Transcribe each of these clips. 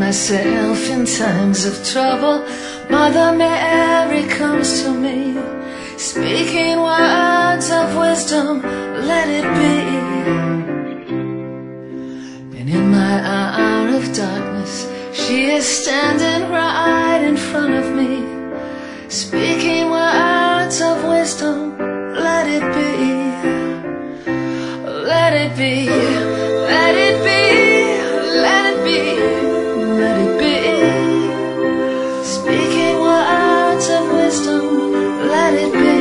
myself in times of trouble, Mother Mary comes to me, speaking words of wisdom, let it be. And in my hour of darkness, she is standing right in front of me, speaking words of wisdom, let it be. Let it be, let it be, let it be, let it be. Speaking words of wisdom, let it be.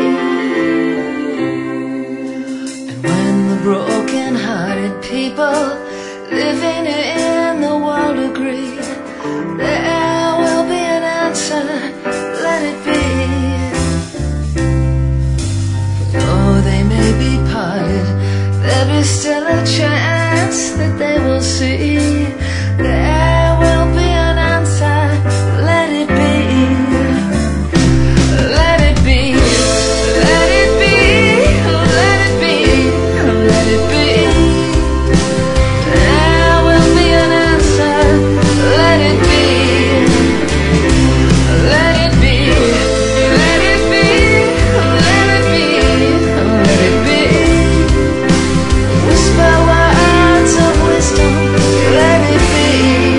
And when the broken-hearted people living in the world agree, there will be an answer, let it be. For though they may be parted, there is still a chance that they will see. There will be an answer, let it be. Let it be, let it be, let it be, let it be. There will be an answer, let it be. Let it be, let it be, let it be, let it be. Whisper words of wisdom, let it be.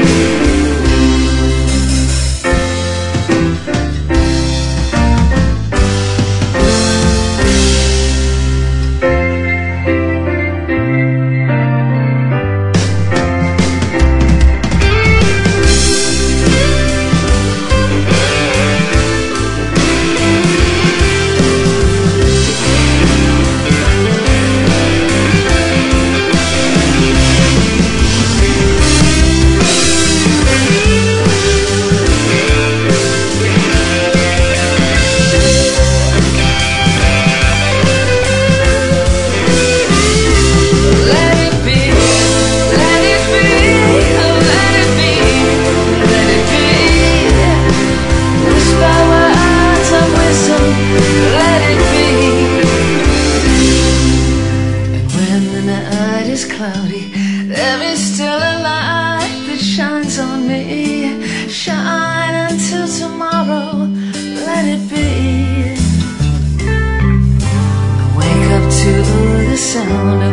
Cloudy, there is still a light that shines on me. Shine until tomorrow, let it be. I wake up to the sound